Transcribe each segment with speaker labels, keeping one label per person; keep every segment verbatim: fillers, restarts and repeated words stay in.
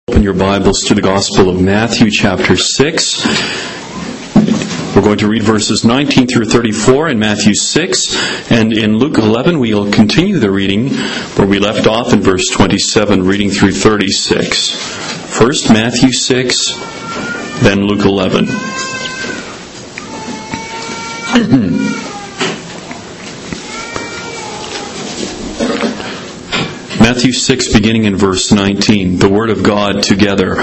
Speaker 1: Open your Bibles to the Gospel of Matthew, chapter six. We're going to read verses nineteen through thirty-four in Matthew six, and in Luke eleven we'll continue the reading where we left off in verse twenty-seven, reading through thirty-six. First Matthew six, then Luke eleven. Matthew six, beginning in verse nineteen, the Word of God together.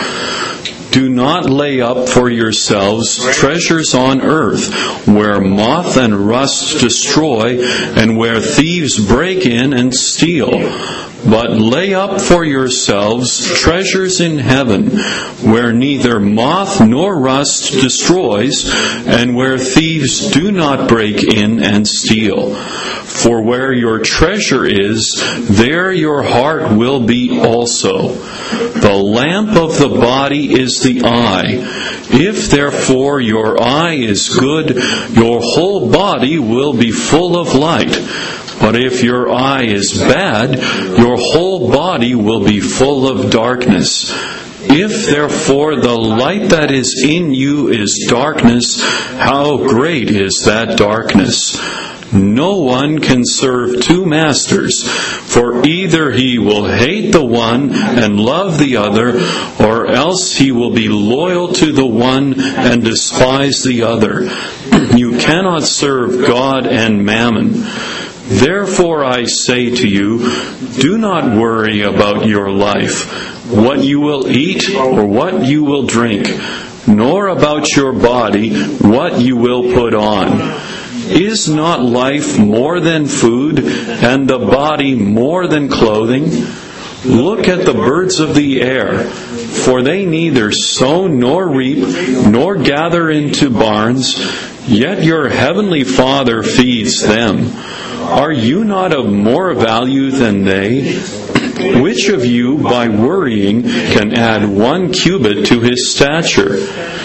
Speaker 1: Do not lay up for yourselves treasures on earth, where moth and rust destroy, and where thieves break in and steal. But lay up for yourselves treasures in heaven, where neither moth nor rust destroys, and where thieves do not break in and steal. For where your treasure is, there your heart will be also. The lamp of the body is the eye. If therefore your eye is good, your whole body will be full of light. But if your eye is bad, your whole body will be full of darkness. If therefore the light that is in you is darkness, how great is that darkness? No one can serve two masters, for either he will hate the one and love the other, or else he will be loyal to the one and despise the other. You cannot serve God and mammon. Therefore I say to you, do not worry about your life, what you will eat or what you will drink, nor about your body, what you will put on. Is not life more than food, and the body more than clothing? Look at the birds of the air, for they neither sow nor reap, nor gather into barns, yet your heavenly Father feeds them. Are you not of more value than they? Which of you, by worrying, can add one cubit to his stature?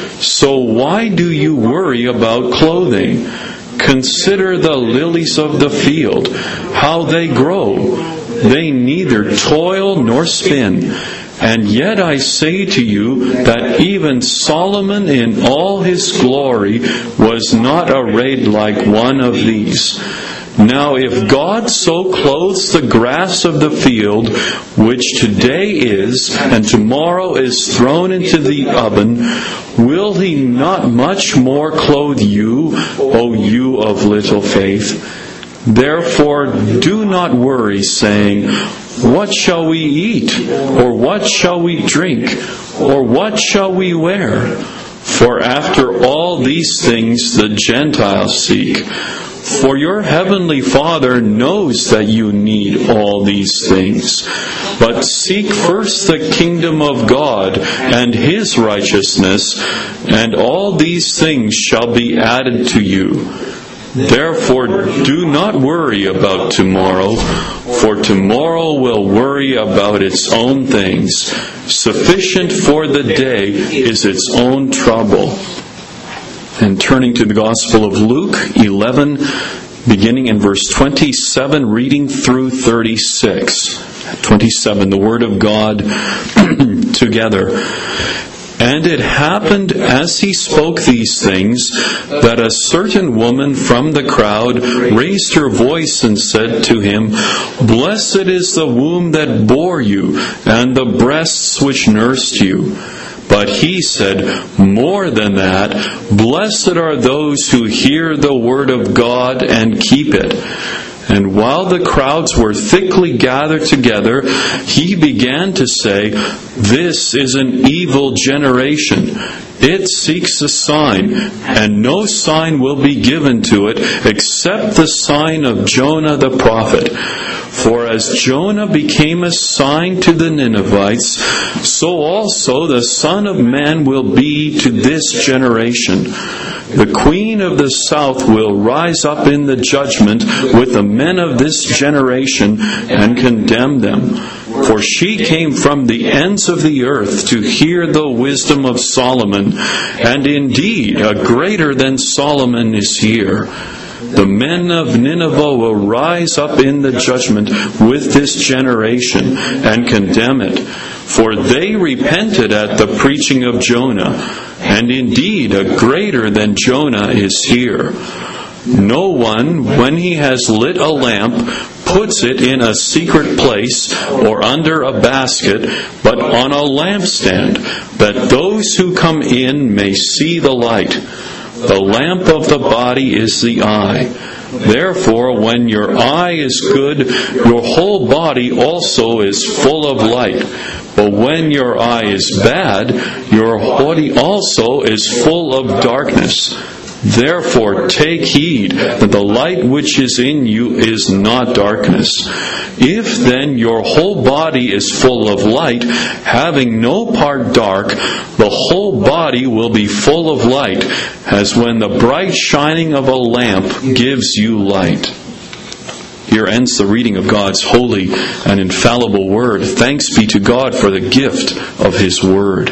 Speaker 1: So why do you worry about clothing? Consider the lilies of the field, how they grow. They neither toil nor spin. And yet I say to you that even Solomon in all his glory was not arrayed like one of these. Now if God so clothes the grass of the field, which today is and tomorrow is thrown into the oven, will He not much more clothe you, O you of little faith? Therefore do not worry, saying, what shall we eat? Or what shall we drink? Or what shall we wear? For after all these things the Gentiles seek. For your heavenly Father knows that you need all these things. But seek first the kingdom of God and His righteousness, and all these things shall be added to you. Therefore do not worry about tomorrow, for tomorrow will worry about its own things. Sufficient for the day is its own trouble. And turning to the Gospel of Luke eleven, beginning in verse twenty-seven, reading through thirty-six. twenty-seven, the Word of God together. And it happened as he spoke these things, that a certain woman from the crowd raised her voice and said to him, Blessed is the womb that bore you, and the breasts which nursed you. But he said, more than that, blessed are those who hear the word of God and keep it. And while the crowds were thickly gathered together, he began to say, This is an evil generation. It seeks a sign, and no sign will be given to it except the sign of Jonah the prophet. For as Jonah became a sign to the Ninevites, so also the Son of Man will be to this generation. The queen of the south will rise up in the judgment with the men of this generation and condemn them. For she came from the ends of the earth to hear the wisdom of Solomon, and indeed a greater than Solomon is here. The men of Nineveh will rise up in the judgment with this generation and condemn it. For they repented at the preaching of Jonah, and indeed a greater than Jonah is here. No one, when he has lit a lamp, puts it in a secret place or under a basket, but on a lampstand, that those who come in may see the light. The lamp of the body is the eye. Therefore, when your eye is good, your whole body also is full of light. But when your eye is bad, your body also is full of darkness. Therefore take heed that the light which is in you is not darkness. If then your whole body is full of light, having no part dark, the whole body will be full of light, as when the bright shining of a lamp gives you light. Here ends the reading of God's holy and infallible Word. Thanks be to God for the gift of His Word.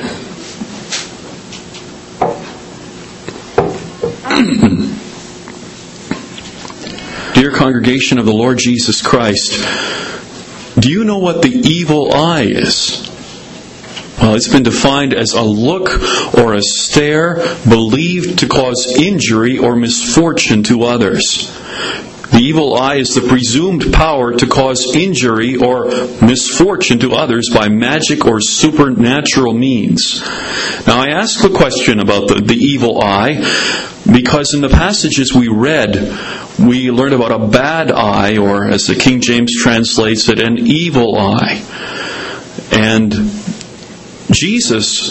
Speaker 1: Dear congregation of the Lord Jesus Christ, do you know what the evil eye is? Well, it's been defined as a look or a stare believed to cause injury or misfortune to others. The evil eye is the presumed power to cause injury or misfortune to others by magic or supernatural means. Now, I ask the question about the, the evil eye because in the passages we read, we learned about a bad eye, or as the King James translates it, an evil eye. And Jesus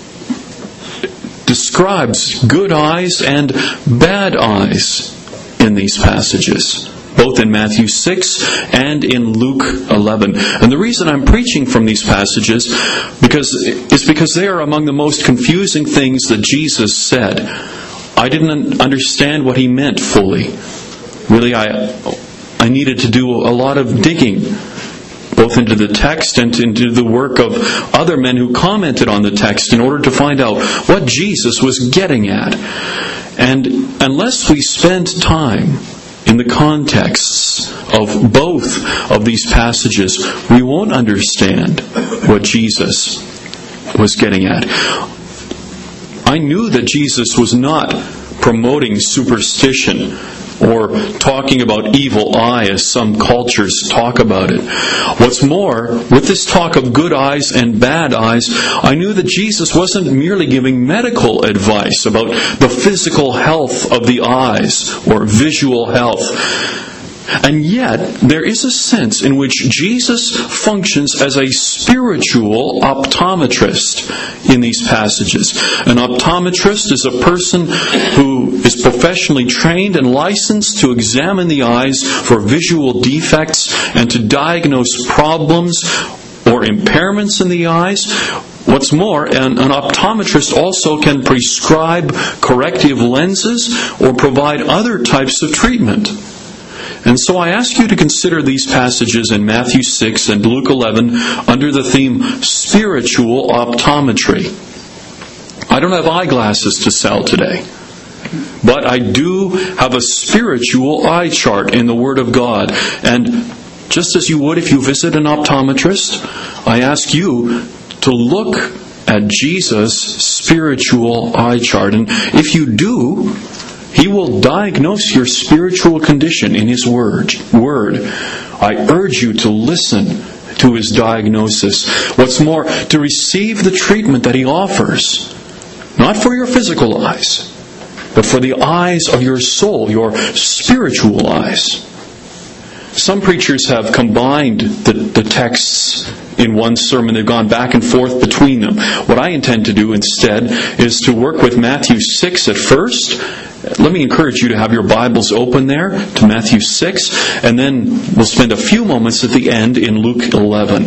Speaker 1: describes good eyes and bad eyes in these passages, both in Matthew six and in Luke eleven. And the reason I'm preaching from these passages because is because they are among the most confusing things that Jesus said. I didn't understand what He meant fully. Really, I I needed to do a lot of digging, both into the text and into the work of other men who commented on the text in order to find out what Jesus was getting at. And unless we spend time in the contexts of both of these passages, we won't understand what Jesus was getting at. I knew that Jesus was not promoting superstition or talking about evil eye as some cultures talk about it. What's more, with this talk of good eyes and bad eyes, I knew that Jesus wasn't merely giving medical advice about the physical health of the eyes or visual health. And yet, there is a sense in which Jesus functions as a spiritual optometrist in these passages. An optometrist is a person who is professionally trained and licensed to examine the eyes for visual defects and to diagnose problems or impairments in the eyes. What's more, an, an optometrist also can prescribe corrective lenses or provide other types of treatment. And so I ask you to consider these passages in Matthew six and Luke eleven under the theme spiritual optometry. I don't have eyeglasses to sell today, but I do have a spiritual eye chart in the Word of God. And just as you would if you visit an optometrist, I ask you to look at Jesus' spiritual eye chart. And if you do, He will diagnose your spiritual condition in His word. Word. I urge you to listen to His diagnosis. What's more, to receive the treatment that He offers, not for your physical eyes, but for the eyes of your soul, your spiritual eyes. Some preachers have combined the, the texts in one sermon. They've gone back and forth between them. What I intend to do instead is to work with Matthew six at first. Let me encourage you to have your Bibles open there to Matthew six, and then we'll spend a few moments at the end in Luke eleven.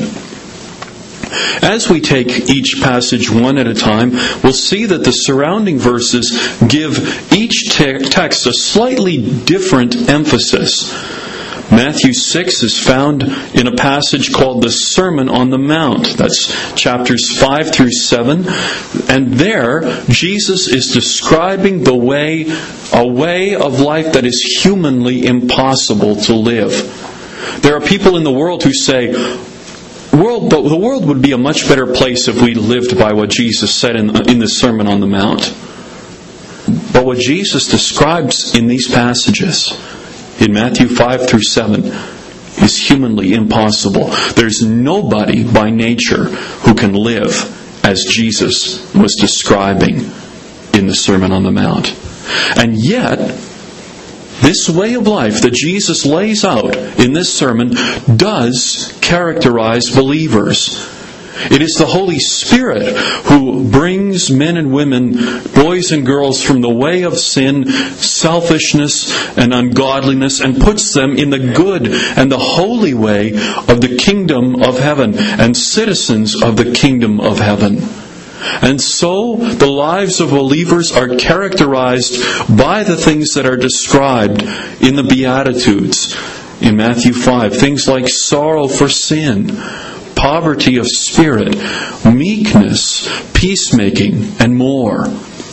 Speaker 1: As we take each passage one at a time, we'll see that the surrounding verses give each te- text a slightly different emphasis. Matthew six is found in a passage called the Sermon on the Mount. That's chapters five through seven. And there, Jesus is describing the way, a way of life that is humanly impossible to live. There are people in the world who say, world, the world would be a much better place if we lived by what Jesus said in, in the Sermon on the Mount. But what Jesus describes in these passages, in Matthew five through seven, is humanly impossible. There's nobody by nature who can live as Jesus was describing in the Sermon on the Mount. And yet, this way of life that Jesus lays out in this sermon does characterize believers. It is the Holy Spirit who brings men and women, boys and girls, from the way of sin, selfishness, and ungodliness, and puts them in the good and the holy way of the kingdom of heaven, and citizens of the kingdom of heaven. And so the lives of believers are characterized by the things that are described in the Beatitudes in Matthew five. Things like sorrow for sin, poverty of spirit, meekness, peacemaking, and more.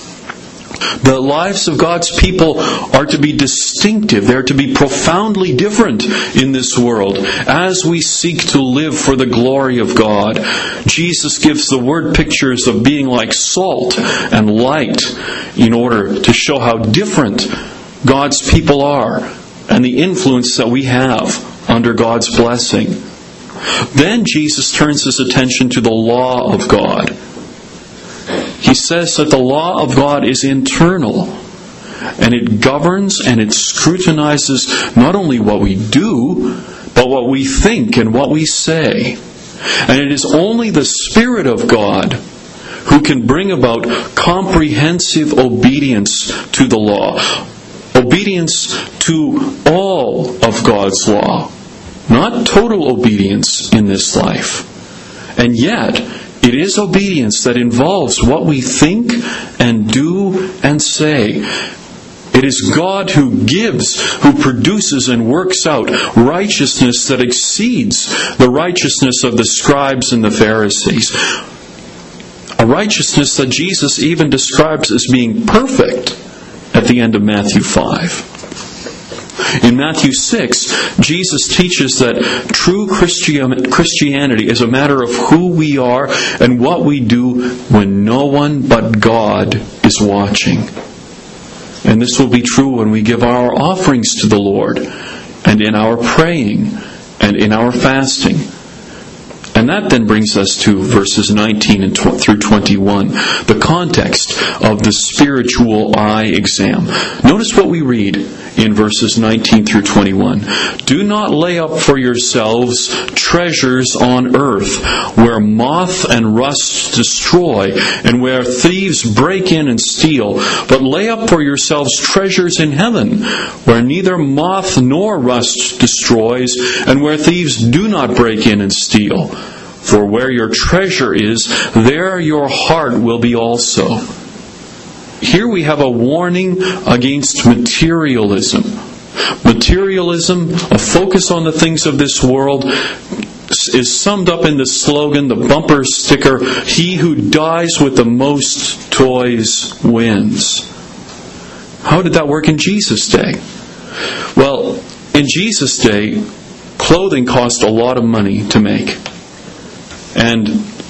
Speaker 1: The lives of God's people are to be distinctive. They're to be profoundly different in this world as we seek to live for the glory of God. Jesus gives the word pictures of being like salt and light in order to show how different God's people are and the influence that we have under God's blessing. Then Jesus turns his attention to the law of God. He says that the law of God is internal, and it governs and it scrutinizes not only what we do, but what we think and what we say. And it is only the Spirit of God who can bring about comprehensive obedience to the law, obedience to all of God's law, not total obedience in this life. And yet, it is obedience that involves what we think and do and say. It is God who gives, who produces and works out righteousness that exceeds the righteousness of the scribes and the Pharisees. A righteousness that Jesus even describes as being perfect at the end of Matthew five. In Matthew six, Jesus teaches that true Christianity is a matter of who we are and what we do when no one but God is watching. And this will be true when we give our offerings to the Lord, and in our praying, and in our fasting. And that then brings us to verses nineteen and through twenty-one, the context of the spiritual eye exam. Notice what we read in verses nineteen through twenty-one. Do not lay up for yourselves treasures on earth, where moth and rust destroy, and where thieves break in and steal, but lay up for yourselves treasures in heaven, where neither moth nor rust destroys, and where thieves do not break in and steal. For where your treasure is, there your heart will be also. Here we have a warning against materialism. Materialism, a focus on the things of this world, is summed up in the slogan, the bumper sticker, "He who dies with the most toys wins." How did that work in Jesus' day? Well, in Jesus' day, clothing cost a lot of money to make. And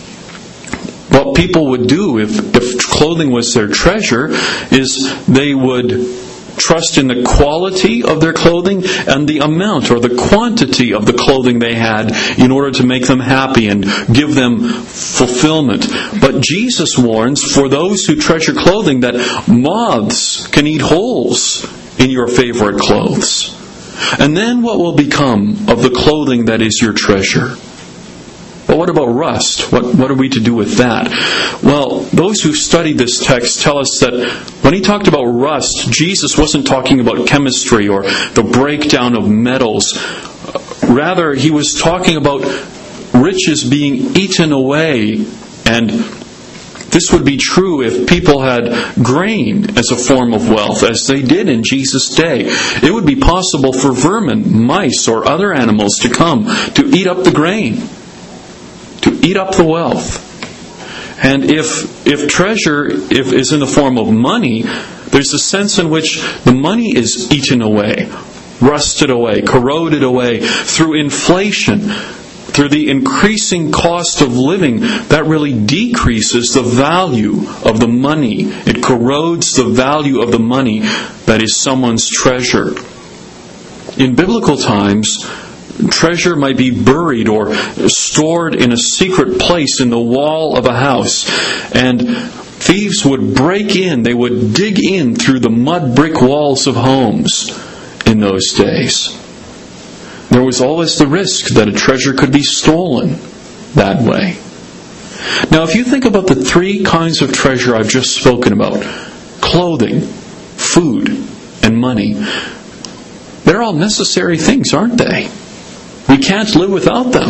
Speaker 1: what people would do if, if clothing was their treasure is they would trust in the quality of their clothing and the amount or the quantity of the clothing they had in order to make them happy and give them fulfillment. But Jesus warns for those who treasure clothing that moths can eat holes in your favorite clothes. And then what will become of the clothing that is your treasure? But what about rust? What, what are we to do with that? Well, those who study this text tell us that when he talked about rust, Jesus wasn't talking about chemistry or the breakdown of metals. Rather, he was talking about riches being eaten away and This would be true if people had grain as a form of wealth, as they did in Jesus' day. It would be possible for vermin, mice, or other animals to come to eat up the grain, to eat up the wealth. And if if treasure if is in the form of money, there's a sense in which the money is eaten away, rusted away, corroded away through inflation, through the increasing cost of living. That really decreases the value of the money. It corrodes the value of the money that is someone's treasure. In biblical times, treasure might be buried or stored in a secret place in the wall of a house, and thieves would break in, they would dig in through the mud brick walls of homes in those days. There was always the risk that a treasure could be stolen that way. Now, if you think about the three kinds of treasure I've just spoken about, clothing, food, and money, they're all necessary things, aren't they? We can't live without them.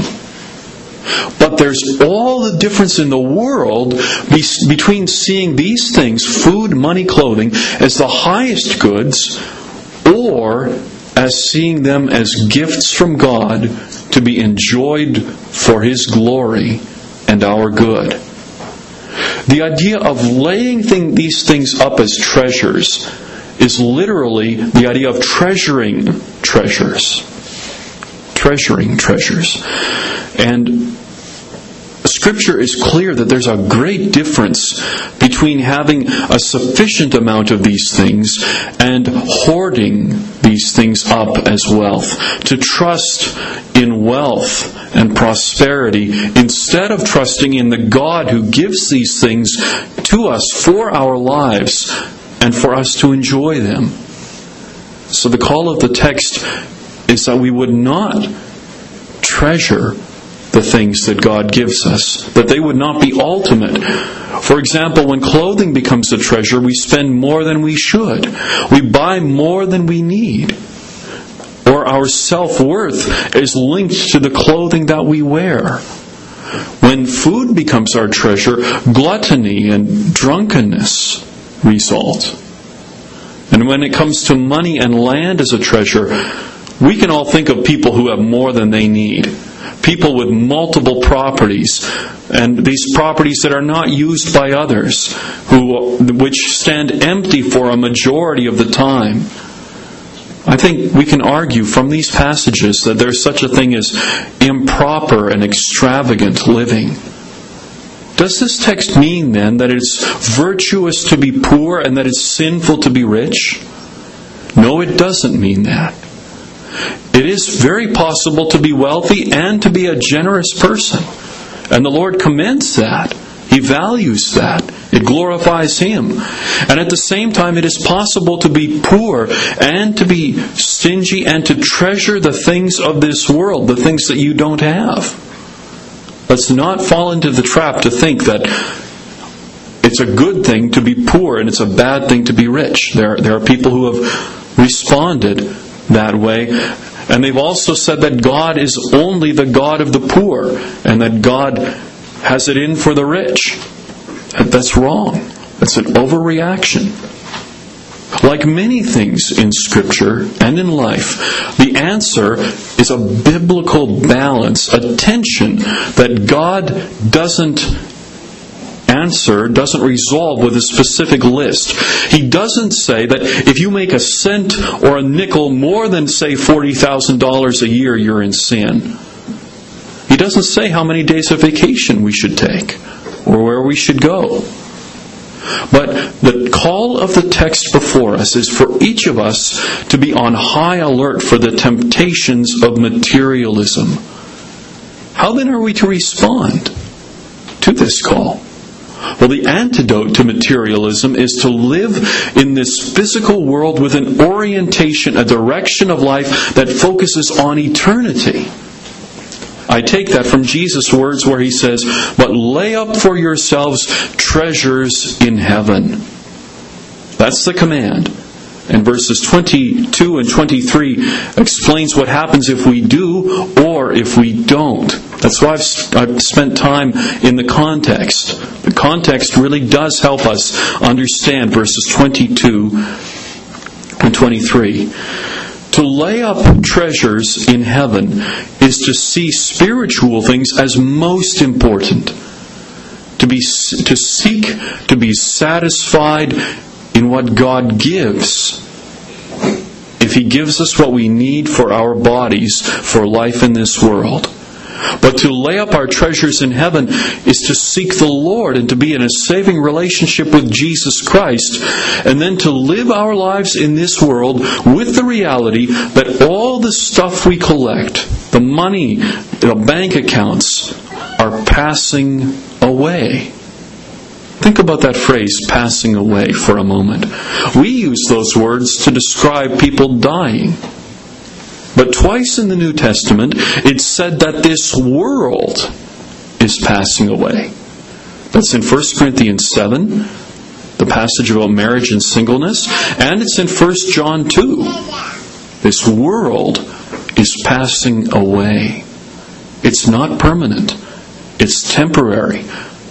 Speaker 1: But there's all the difference in the world between seeing these things, food, money, clothing, as the highest goods, or as seeing them as gifts from God to be enjoyed for His glory and our good. The idea of laying thing, these things up as treasures is literally the idea of treasuring treasures. Treasuring treasures. And Scripture is clear that there's a great difference between having a sufficient amount of these things and hoarding these things up as wealth. To trust in wealth and prosperity instead of trusting in the God who gives these things to us for our lives and for us to enjoy them. So the call of the text is that we would not treasure the things that God gives us, that they would not be ultimate. For example, when clothing becomes a treasure, we spend more than we should. We buy more than we need. Or our self-worth is linked to the clothing that we wear. When food becomes our treasure, gluttony and drunkenness result. And when it comes to money and land as a treasure, we can all think of people who have more than they need. People with multiple properties, and these properties that are not used by others, who which stand empty for a majority of the time. I think we can argue from these passages that there's such a thing as improper and extravagant living. Does this text mean then that it's virtuous to be poor and that it's sinful to be rich? No, it doesn't mean that. It is very possible to be wealthy and to be a generous person. And the Lord commends that. He values that. It glorifies Him. And at the same time, it is possible to be poor and to be stingy and to treasure the things of this world, the things that you don't have. Let's not fall into the trap to think that it's a good thing to be poor and it's a bad thing to be rich. There, there are people who have responded that way. And they've also said that God is only the God of the poor and that God has it in for the rich. That's wrong. That's an overreaction. Like many things in Scripture and in life, the answer is a biblical balance, a tension that God doesn't answer, doesn't resolve with a specific list. He doesn't say that if you make a cent or a nickel more than, say, forty thousand dollars a year, you're in sin. He doesn't say how many days of vacation we should take or where we should go. But the call of the text before us is for each of us to be on high alert for the temptations of materialism. How then are we to respond to this call? Well, the antidote to materialism is to live in this physical world with an orientation, a direction of life that focuses on eternity. I take that from Jesus' words where He says, "But lay up for yourselves treasures in heaven." That's the command. And verses twenty-two and twenty-three explains what happens if we do or if we don't. That's why I've, I've spent time in the context. The context really does help us understand verses twenty-two and twenty-three. To lay up treasures in heaven is to see spiritual things as most important. To be to seek to be satisfied in what God gives. If He gives us what we need for our bodies for life in this world. But to lay up our treasures in heaven is to seek the Lord and to be in a saving relationship with Jesus Christ, and then to live our lives in this world with the reality that all the stuff we collect, the money, the bank accounts, are passing away. Think about that phrase, passing away, for a moment. We use those words to describe people dying. But twice in the New Testament, it's said that this world is passing away. That's in First Corinthians seven, the passage about marriage and singleness, and it's in First John two. This world is passing away. It's not permanent. It's temporary.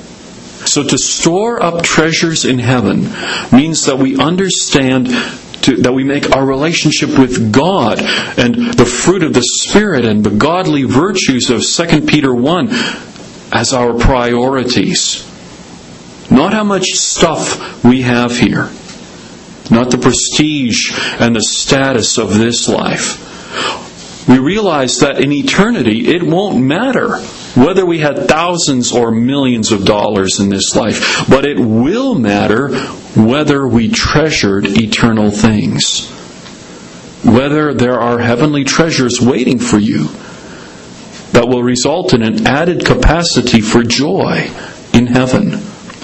Speaker 1: So to store up treasures in heaven means that we understand, to, that we make our relationship with God and the fruit of the Spirit and the godly virtues of Second Peter one as our priorities. Not how much stuff we have here. Not the prestige and the status of this life. We realize that in eternity it won't matter whether we had thousands or millions of dollars in this life, but it will matter whether we treasured eternal things. Whether there are heavenly treasures waiting for you that will result in an added capacity for joy in heaven.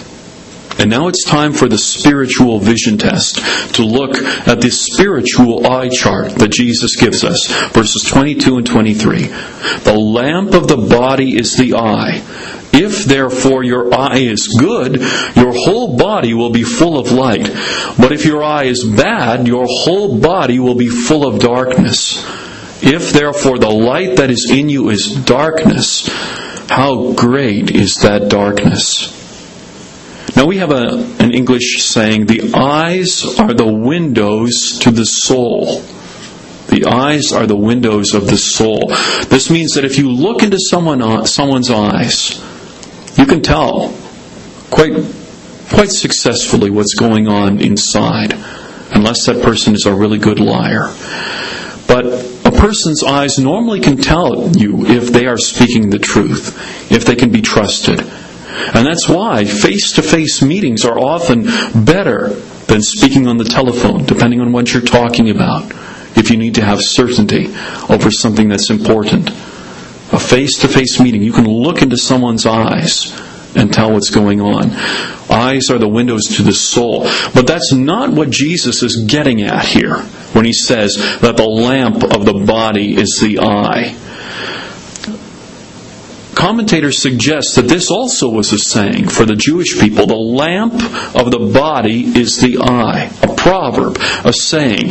Speaker 1: And now it's time for the spiritual vision test, to look at the spiritual eye chart that Jesus gives us. Verses twenty-two and twenty-three. The lamp of the body is the eye. If therefore your eye is good, your whole body will be full of light. But if your eye is bad, your whole body will be full of darkness. If therefore the light that is in you is darkness, how great is that darkness? Now we have a, an English saying, the eyes are the windows to the soul. The eyes are the windows of the soul. This means that if you look into someone, someone's eyes, you can tell quite, quite successfully what's going on inside, unless that person is a really good liar. But a person's eyes normally can tell you if they are speaking the truth, if they can be trusted. And that's why face-to-face meetings are often better than speaking on the telephone, depending on what you're talking about, if you need to have certainty over something that's important. A face-to-face meeting, you can look into someone's eyes and tell what's going on. Eyes are the windows to the soul. But that's not what Jesus is getting at here when he says that the lamp of the body is the eye. Commentators suggest that this also was a saying for the Jewish people. The lamp of the body is the eye. A proverb, a saying.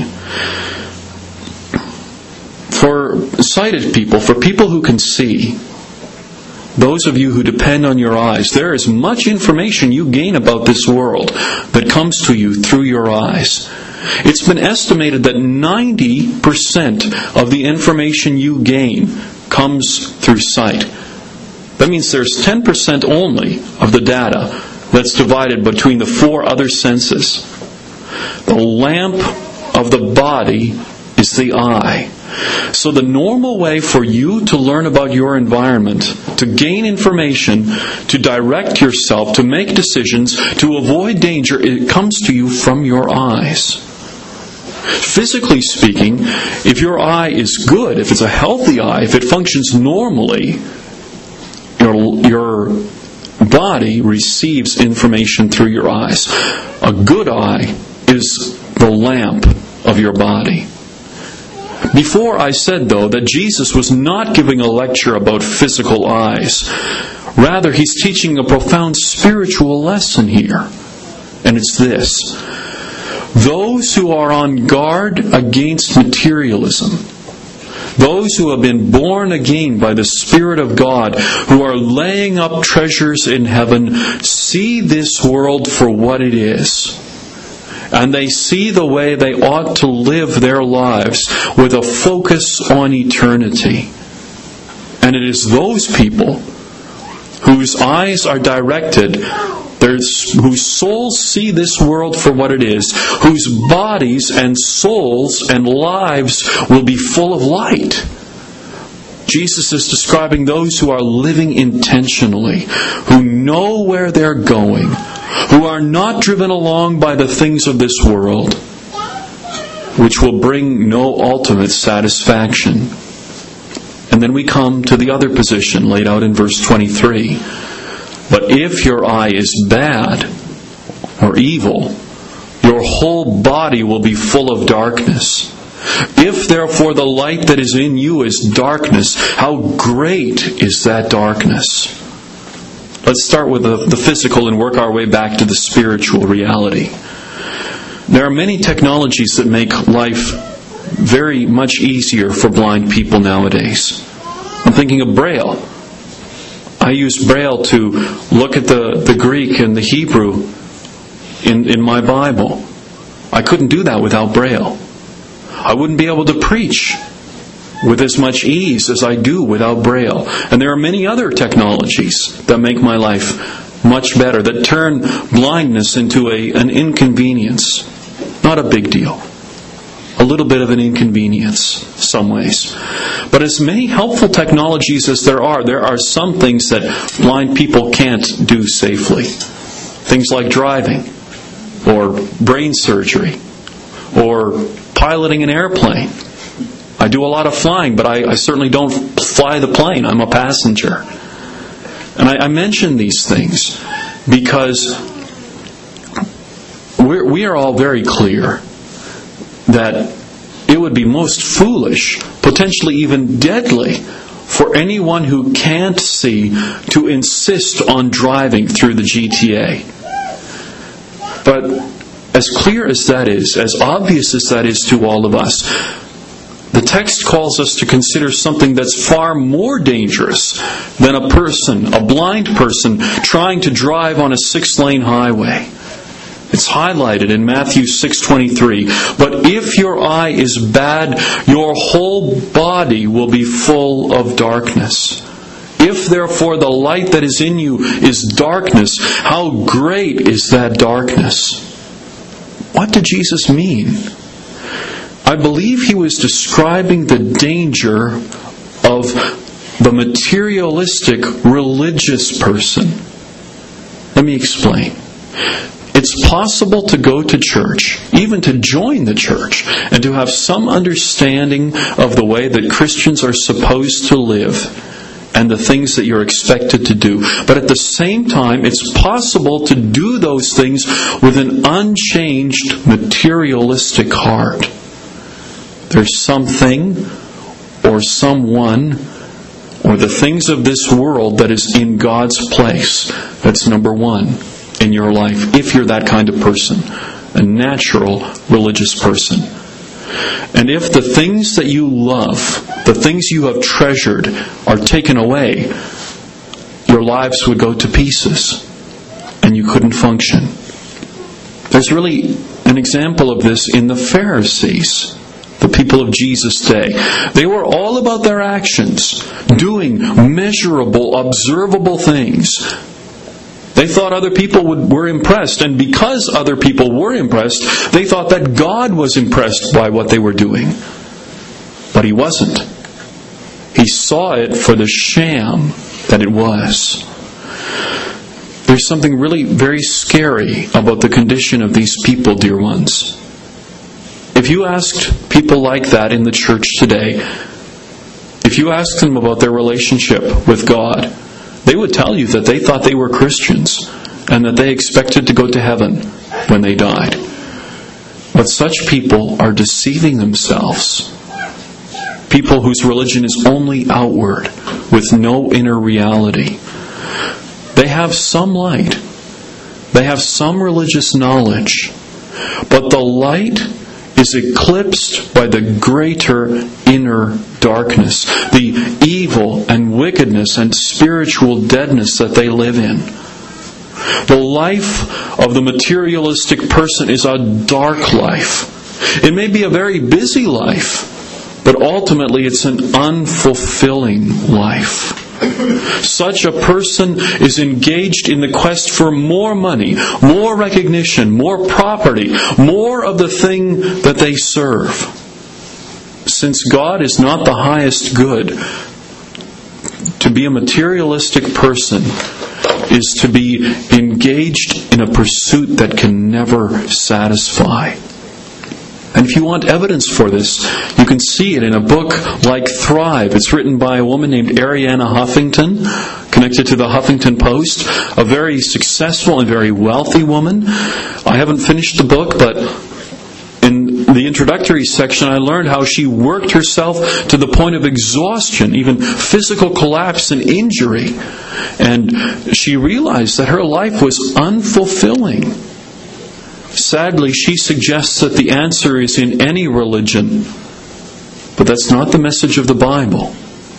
Speaker 1: For sighted people, for people who can see, those of you who depend on your eyes, there is much information you gain about this world that comes to you through your eyes. It's been estimated that ninety percent of the information you gain comes through sight. That means there's ten percent only of the data that's divided between the four other senses. The lamp of the body is the eye. So the normal way for you to learn about your environment, to gain information, to direct yourself, to make decisions, to avoid danger, it comes to you from your eyes. Physically speaking, if your eye is good, if it's a healthy eye, if it functions normally, Your, your body receives information through your eyes. A good eye is the lamp of your body. Before I said, though, that Jesus was not giving a lecture about physical eyes. Rather, he's teaching a profound spiritual lesson here. And it's this. those who are on guard against materialism, those who have been born again by the Spirit of God, who are laying up treasures in heaven, see this world for what it is. And they see the way they ought to live their lives with a focus on eternity. And it is those people whose eyes are directed, their, whose souls see this world for what it is, whose bodies and souls and lives will be full of light. Jesus is describing those who are living intentionally, who know where they're going, who are not driven along by the things of this world, which will bring no ultimate satisfaction. And then we come to the other position laid out in verse twenty-three. But if your eye is bad or evil, your whole body will be full of darkness. If therefore the light that is in you is darkness, how great is that darkness? Let's start with the, the physical and work our way back to the spiritual reality. There are many technologies that make life very much easier for blind people nowadays. I'm thinking of Braille. I use Braille to look at the, the Greek and the Hebrew in, in my Bible. I couldn't do that without Braille. I wouldn't be able to preach with as much ease as I do without Braille. And there are many other technologies that make my life much better, that turn blindness into a, an inconvenience. Not a big deal. A little bit of an inconvenience, some ways. But as many helpful technologies as there are, there are some things that blind people can't do safely. Things like driving, or brain surgery, or piloting an airplane. I do a lot of flying, but I, I certainly don't fly the plane. I'm a passenger. And I, I mention these things because we're, we are all very clear that it would be most foolish, potentially even deadly, for anyone who can't see to insist on driving through the G T A. But as clear as that is, as obvious as that is to all of us, the text calls us to consider something that's far more dangerous than a person, a blind person, trying to drive on a six-lane highway. It's highlighted in Matthew six twenty-three. But if your eye is bad, your whole body will be full of darkness. If therefore the light that is in you is darkness, how great is that darkness? What did Jesus mean? I believe he was describing the danger of the materialistic religious person. Let me explain. It's possible to go to church, even to join the church, and to have some understanding of the way that Christians are supposed to live and the things that you're expected to do. But at the same time, it's possible to do those things with an unchanged materialistic heart. There's something or someone or the things of this world that is in God's place. That's number one in your life, if you're that kind of person, a natural religious person. And if the things that you love, the things you have treasured, are taken away, your lives would go to pieces and you couldn't function. There's really an example of this in the Pharisees, the people of Jesus' day. They were all about their actions, doing measurable, observable things. They thought other people would, were impressed, and because other people were impressed, they thought that God was impressed by what they were doing. But He wasn't. He saw it for the sham that it was. There's something really very scary about the condition of these people, dear ones. If you asked people like that in the church today, if you asked them about their relationship with God, they would tell you that they thought they were Christians and that they expected to go to heaven when they died. But such people are deceiving themselves. People whose religion is only outward, with no inner reality. They have some light. They have some religious knowledge. But the light is eclipsed by the greater inner darkness, the evil and wickedness and spiritual deadness that they live in. The life of the materialistic person is a dark life. It may be a very busy life, but ultimately it's an unfulfilling life. Such a person is engaged in the quest for more money, more recognition, more property, more of the thing that they serve. Since God is not the highest good, to be a materialistic person is to be engaged in a pursuit that can never satisfy. And if you want evidence for this, you can see it in a book like Thrive. It's written by a woman named Arianna Huffington, connected to the Huffington Post, a very successful and very wealthy woman. I haven't finished the book, but in the introductory section I learned how she worked herself to the point of exhaustion, even physical collapse and injury. And she realized that her life was unfulfilling. Sadly, she suggests that the answer is in any religion, but that's not the message of the Bible.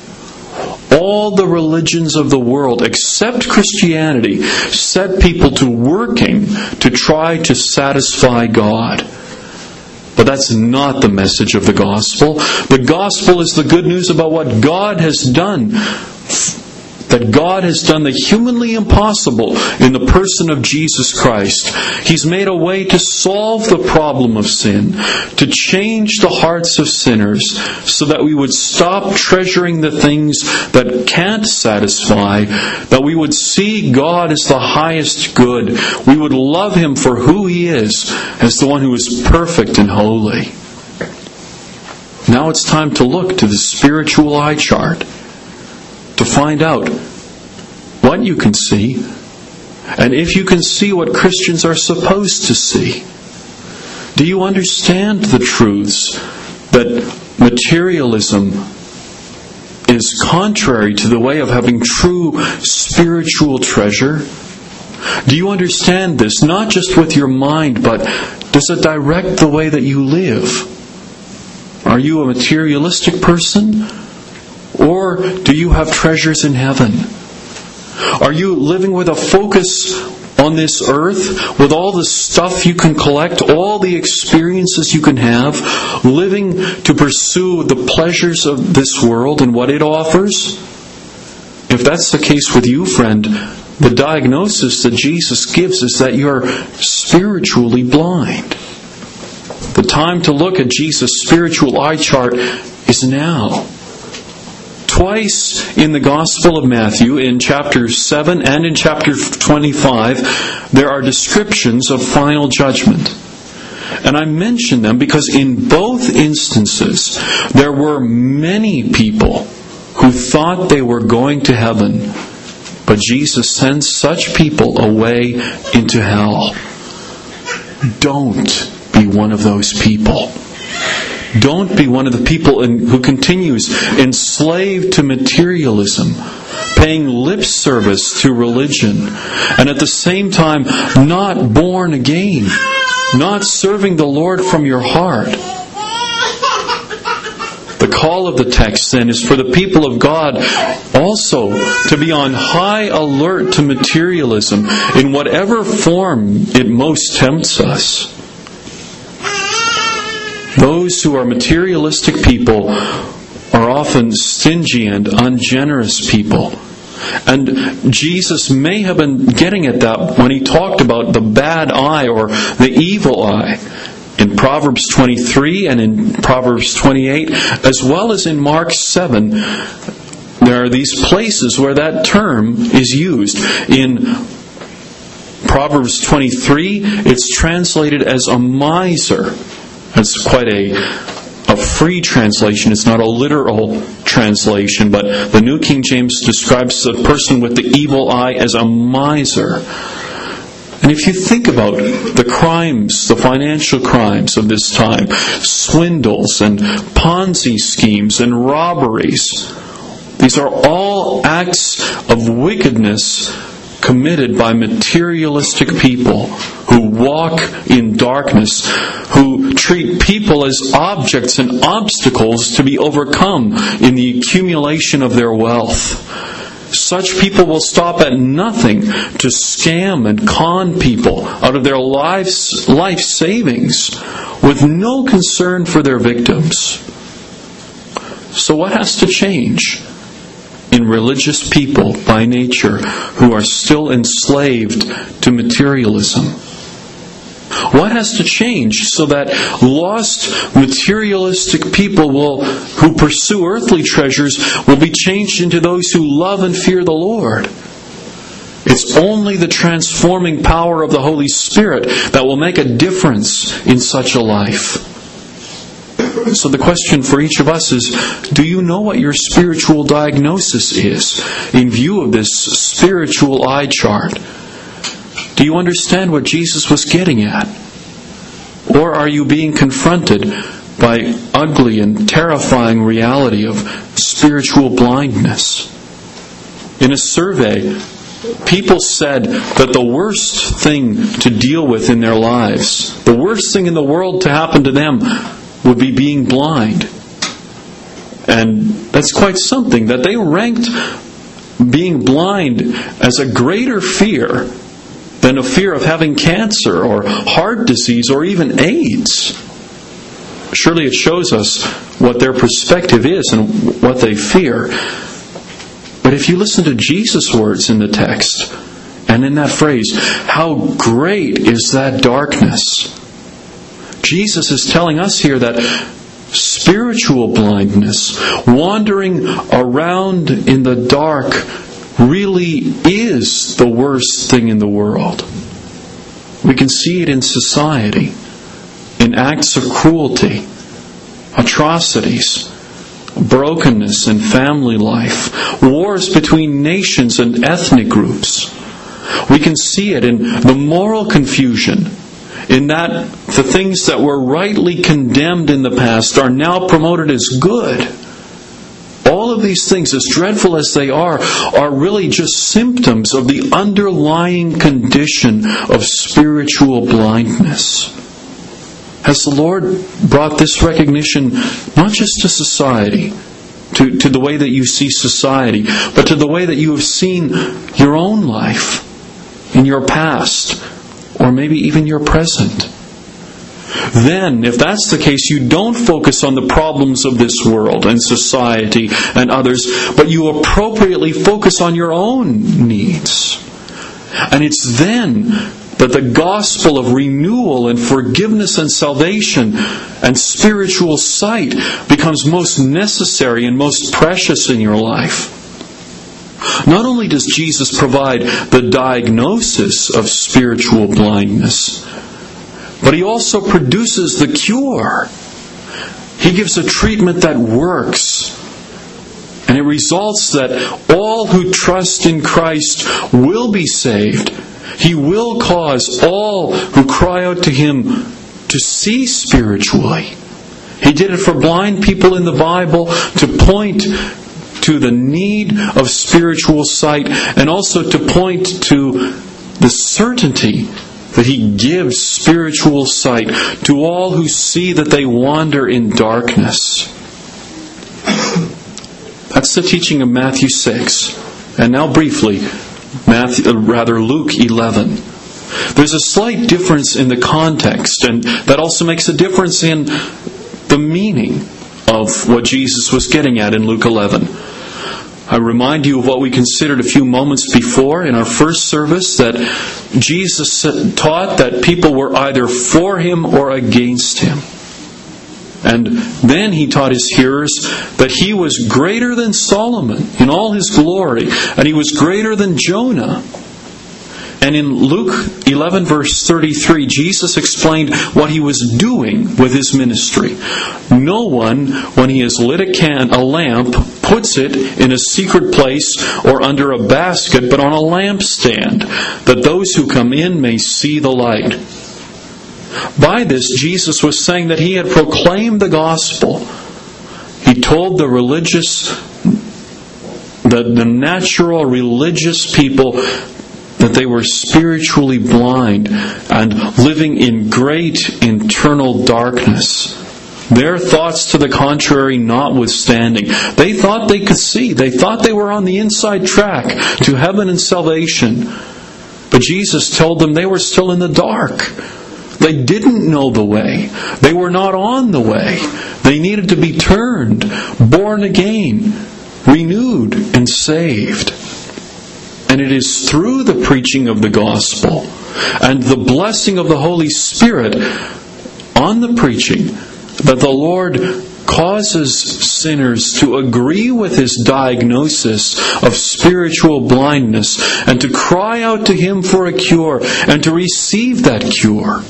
Speaker 1: All the religions of the world, except Christianity, set people to working to try to satisfy God. But that's not the message of the gospel. The gospel is the good news about what God has done. That God has done the humanly impossible in the person of Jesus Christ. He's made a way to solve the problem of sin, to change the hearts of sinners, so that we would stop treasuring the things that can't satisfy, that we would see God as the highest good. We would love Him for who He is, as the one who is perfect and holy. Now it's time to look to the spiritual eye chart, to find out what you can see, and if you can see what Christians are supposed to see. Do you understand the truths that materialism is contrary to the way of having true spiritual treasure? Do you understand this, not just with your mind, but does it direct the way that you live? Are you a materialistic person? Or do you have treasures in heaven? Are you living with a focus on this earth, with all the stuff you can collect, all the experiences you can have, living to pursue the pleasures of this world and what it offers? If that's the case with you, friend, the diagnosis that Jesus gives is that you're spiritually blind. The time to look at Jesus' spiritual eye chart is now. Twice in the Gospel of Matthew, in chapter seven and in chapter twenty-five, there are descriptions of final judgment. And I mention them because in both instances, there were many people who thought they were going to heaven, but Jesus sends such people away into hell. Don't be one of those people. Don't be one of the people in, who continues enslaved to materialism, paying lip service to religion, and at the same time not born again, not serving the Lord from your heart. The call of the text then is for the people of God also to be on high alert to materialism in whatever form it most tempts us. Those who are materialistic people are often stingy and ungenerous people. And Jesus may have been getting at that when He talked about the bad eye or the evil eye in Proverbs twenty-three and in Proverbs twenty-eight, as well as in Mark seven. There are these places where that term is used. In Proverbs twenty-three, it's translated as a miser. That's quite a, a free translation. It's not a literal translation, but the New King James describes the person with the evil eye as a miser. And if you think about the crimes, the financial crimes of this time, swindles and Ponzi schemes and robberies, these are all acts of wickedness committed by materialistic people who walk in darkness, who treat people as objects and obstacles to be overcome in the accumulation of their wealth. Such people will stop at nothing to scam and con people out of their lives, life savings with no concern for their victims. So what has to change in religious people by nature who are still enslaved to materialism? What has to change so that lost materialistic people will, who pursue earthly treasures will be changed into those who love and fear the Lord? It's only the transforming power of the Holy Spirit that will make a difference in such a life. So the question for each of us is, do you know what your spiritual diagnosis is in view of this spiritual eye chart? Do you understand what Jesus was getting at? Or are you being confronted by ugly and terrifying reality of spiritual blindness? In a survey, people said that the worst thing to deal with in their lives, the worst thing in the world to happen to them, would be being blind. And that's quite something, that they ranked being blind as a greater fear than a fear of having cancer or heart disease or even AIDS. Surely it shows us what their perspective is and what they fear. But if you listen to Jesus' words in the text, and in that phrase, how great is that darkness? Jesus is telling us here that spiritual blindness, wandering around in the dark, really is the worst thing in the world. We can see it in society, in acts of cruelty, atrocities, brokenness in family life, wars between nations and ethnic groups. We can see it in the moral confusion, in that the things that were rightly condemned in the past are now promoted as good. All of these things, as dreadful as they are, are really just symptoms of the underlying condition of spiritual blindness. Has the Lord brought this recognition not just to society, to, to the way that you see society, but to the way that you have seen your own life in your past, or maybe even your present? Then, if that's the case, you don't focus on the problems of this world and society and others, but you appropriately focus on your own needs. And it's then that the gospel of renewal and forgiveness and salvation and spiritual sight becomes most necessary and most precious in your life. Not only does Jesus provide the diagnosis of spiritual blindness, but He also produces the cure. He gives a treatment that works. And it results that all who trust in Christ will be saved. He will cause all who cry out to Him to see spiritually. He did it for blind people in the Bible to point to the need of spiritual sight, and also to point to the certainty that He gives spiritual sight to all who see that they wander in darkness. That's the teaching of Matthew six. And now briefly, Matthew, rather Luke eleven. There's a slight difference in the context, and that also makes a difference in the meaning of what Jesus was getting at in Luke eleven. I remind you of what we considered a few moments before in our first service, that Jesus taught that people were either for Him or against Him. And then He taught His hearers that He was greater than Solomon in all his glory, and He was greater than Jonah. And in Luke eleven verse thirty-three, Jesus explained what He was doing with His ministry. No one, when he has lit a can, a lamp, puts it in a secret place or under a basket, but on a lampstand, that those who come in may see the light. By this, Jesus was saying that He had proclaimed the gospel. He told the religious, the, the natural religious people, that that they were spiritually blind and living in great internal darkness. Their thoughts to the contrary notwithstanding, they thought they could see. They thought they were on the inside track to heaven and salvation. But Jesus told them they were still in the dark. They didn't know the way. They were not on the way. They needed to be turned, born again, renewed, and saved. And it is through the preaching of the gospel and the blessing of the Holy Spirit on the preaching that the Lord causes sinners to agree with His diagnosis of spiritual blindness and to cry out to Him for a cure and to receive that cure.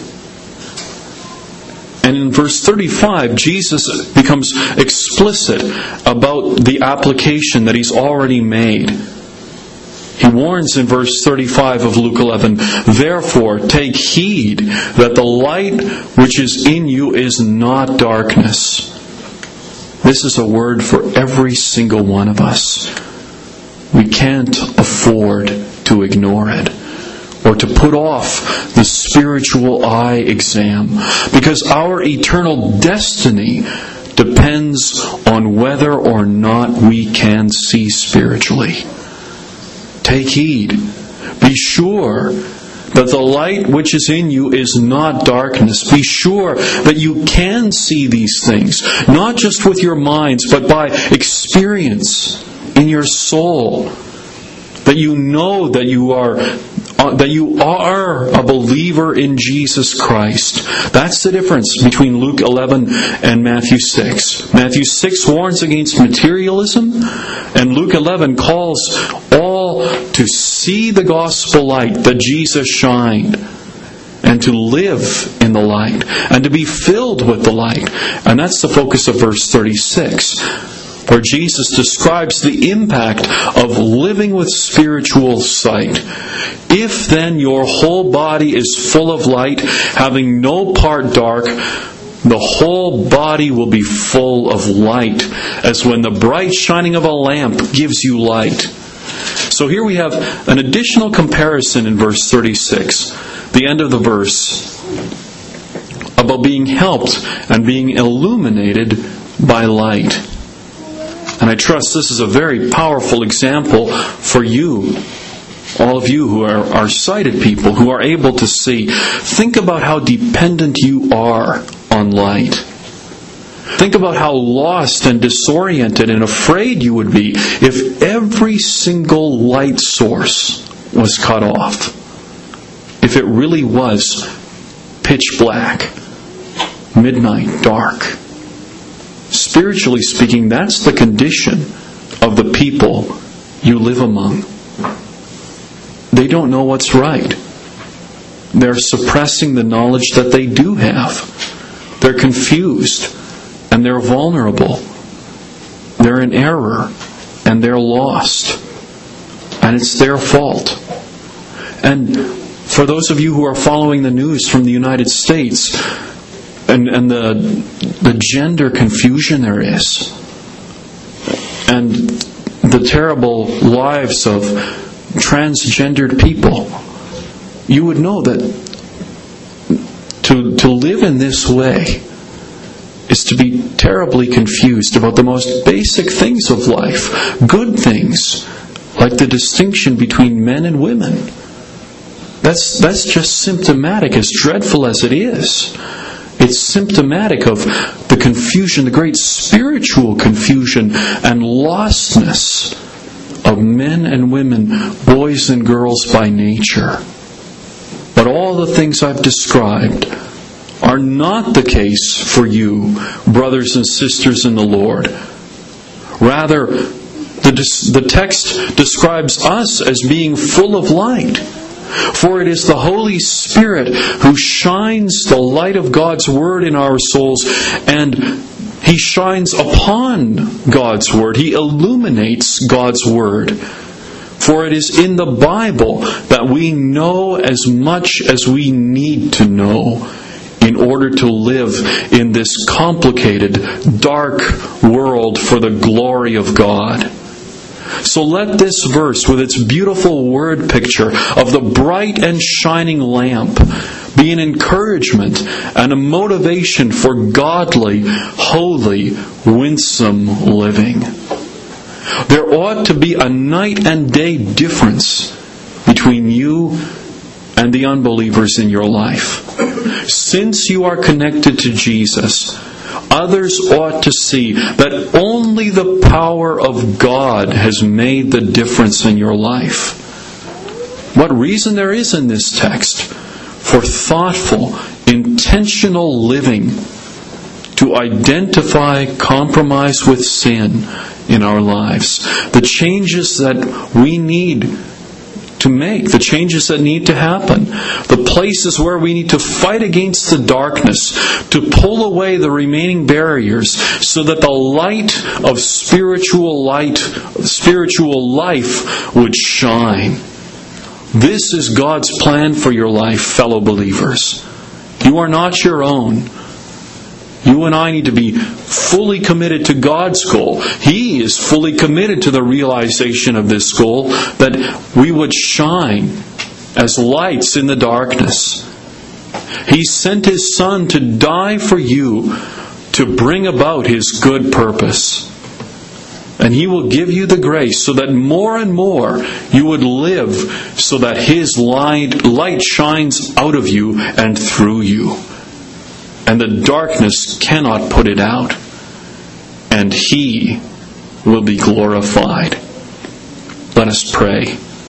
Speaker 1: And in verse thirty-five, Jesus becomes explicit about the application that He's already made. He warns in verse thirty-five of Luke eleven, "Therefore take heed that the light which is in you is not darkness." This is a word for every single one of us. We can't afford to ignore it or to put off the spiritual eye exam, because our eternal destiny depends on whether or not we can see spiritually. Take heed. Be sure that the light which is in you is not darkness. Be sure that you can see these things, not just with your minds, but by experience in your soul. That you know that you are uh, that you are a believer in Jesus Christ. That's the difference between Luke eleven and Matthew six. Matthew six warns against materialism, and Luke eleven calls all to see the gospel light that Jesus shined, and to live in the light, and to be filled with the light. And that's the focus of verse thirty-six, where Jesus describes the impact of living with spiritual sight. "If then your whole body is full of light, having no part dark, the whole body will be full of light, as when the bright shining of a lamp gives you light." So here we have an additional comparison in verse thirty-six, the end of the verse, about being helped and being illuminated by light. And I trust this is a very powerful example for you, all of you who are, are sighted people, who are able to see. Think about how dependent you are on light. Think about how lost and disoriented and afraid you would be if every single light source was cut off. If it really was pitch black, midnight, dark. Spiritually speaking, that's the condition of the people you live among. They don't know what's right. They're suppressing the knowledge that they do have. They're confused and they're vulnerable. They're in error and they're lost. And it's their fault. And for those of you who are following the news from the United States, and, and the, the gender confusion there is, and the terrible lives of transgendered people, you would know that to, to live in this way is to be terribly confused about the most basic things of life, good things, like the distinction between men and women. That's, that's just symptomatic, as dreadful as it is. It's symptomatic of the confusion, the great spiritual confusion and lostness of men and women, boys and girls by nature. But all the things I've described are not the case for you, brothers and sisters in the Lord. Rather, the, the text describes us as being full of light. For it is the Holy Spirit who shines the light of God's Word in our souls, and He shines upon God's Word. He illuminates God's Word. For it is in the Bible that we know as much as we need to know in order to live in this complicated, dark world for the glory of God. So let this verse, with its beautiful word picture of the bright and shining lamp, be an encouragement and a motivation for godly, holy, winsome living. There ought to be a night and day difference between you and the unbelievers in your life. Since you are connected to Jesus, others ought to see that only the power of God has made the difference in your life. What reason there is in this text for thoughtful, intentional living to identify compromise with sin in our lives. The changes that we need to make, the changes that need to happen, the places where we need to fight against the darkness, to pull away the remaining barriers so that the light of spiritual light, spiritual life would shine. This is God's plan for your life, fellow believers. You are not your own. You and I need to be fully committed to God's goal. He is fully committed to the realization of this goal, that we would shine as lights in the darkness. He sent His Son to die for you, to bring about His good purpose. And He will give you the grace so that more and more you would live so that His light, light shines out of you and through you. And the darkness cannot put it out. And He will be glorified. Let us pray.